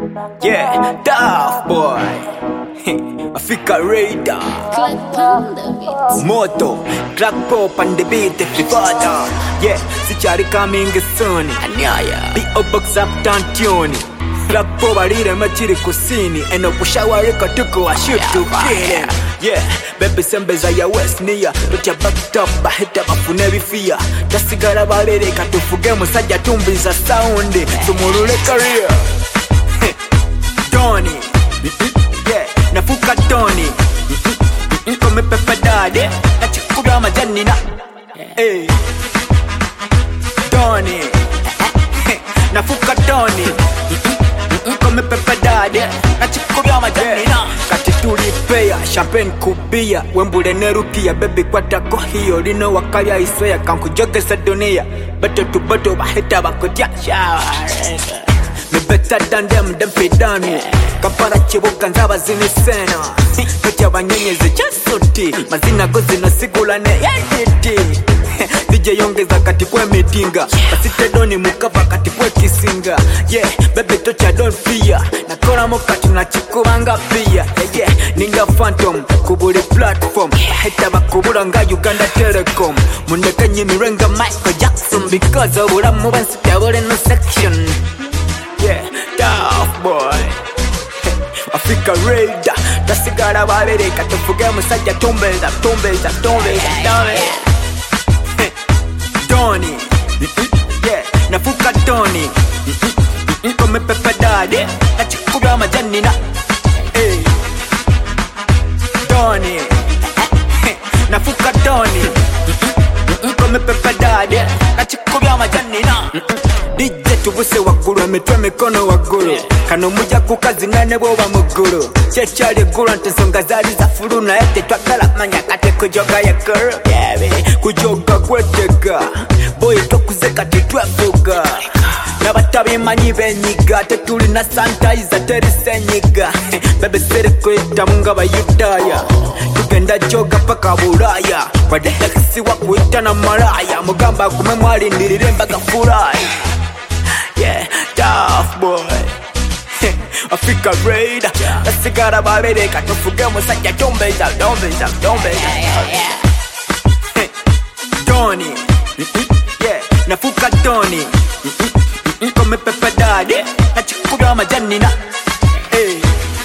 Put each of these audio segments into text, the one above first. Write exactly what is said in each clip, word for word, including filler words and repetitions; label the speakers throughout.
Speaker 1: Yeah, Daft Boy Africa Radar Moto Black Pop and the beat Flippada. Yeah, sichari coming soon. Anyaya P O Box Uptown Tune. Black Pop alire machiri kusini. Eno kushawarika tuko wa shoot to kill. Yeah, baby sembeza ya West Nia. Lucha back top bahita bafune bifia. Tasigara balere katufuge musajja tumbiza sound. Tumulule career Tony, yeah, nafuka Tony. Kome pepe dade, nachikubya majani na hey. Tony, nafuka Tony. Kome pepe dade, nachikubya majani na kati tulipea, champagne kubia. Wembule nerukia, baby kwa tako hiyo. Lino wakalya iswea, kankujogesa dunia. Bato to bato, bahita bakutia shower. Me better than them, them fit down me. Kampara chibuka nzaba zini sena. Notia banyenyeze chasuti. Mazina gozi no sigula ne yediti. D J yongeza kati kwe meetinga. Basite doni mukava kati kwe kisinga. Yeah, baby tocha don't fear. Nakora mokati na chikubanga pia. Yeah, yeah, ninga phantom. Kubuli platform. Hita bakubula nga Uganda Telecom. Mundeka nyimirenga Michael Jackson. Because of what I'm moving, sitabole no section. Yeah, Daft Boy Africa Radar. Tasigara balere katufuge musajja tumbeza tumbeza tumbeza Tony, yeah, nafuka Tony. Kome pepe dade, nachikubya majani na hey. Tony, nafuka Tony. Kome pepe dade, nachikubya majani na D J tubuse wakulu, emitwe mikono wagulu. Kano muja kukazi ngane boba mugulu. Chechali gulu ntensonga zali za fulu. Na ete twakala manya kate kujoga ya girl. Yeah, baby, kujoga kwetega. Boy tokuze kati twavuga. Nabatabi manyi benyiga. Tetuli na sanitizer terise nyiga. Bebe seri kweta munga bayudaya. Tugenda joga paka bulaya. Wade hekisi wakuita na maraya. Mugamba kume mwali ndirire mbaga furai. Yeah, Daft Boy Africa Radar. Tasigara balere katufuge musajja tumbeza tumbeza tumbeza Tony, yeah, nafuka Tony. Kome pepe dade, nachikubya majani na hey.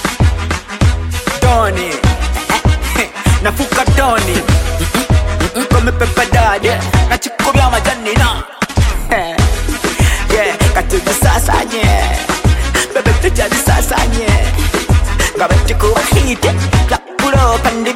Speaker 1: Tony, nafuka Tony. Kome pepe dade, nachikubya majani na yeah, katuja sasa nye. Bebe tuja di sasa nye. Kabati kuwa hiti. Black pull up and the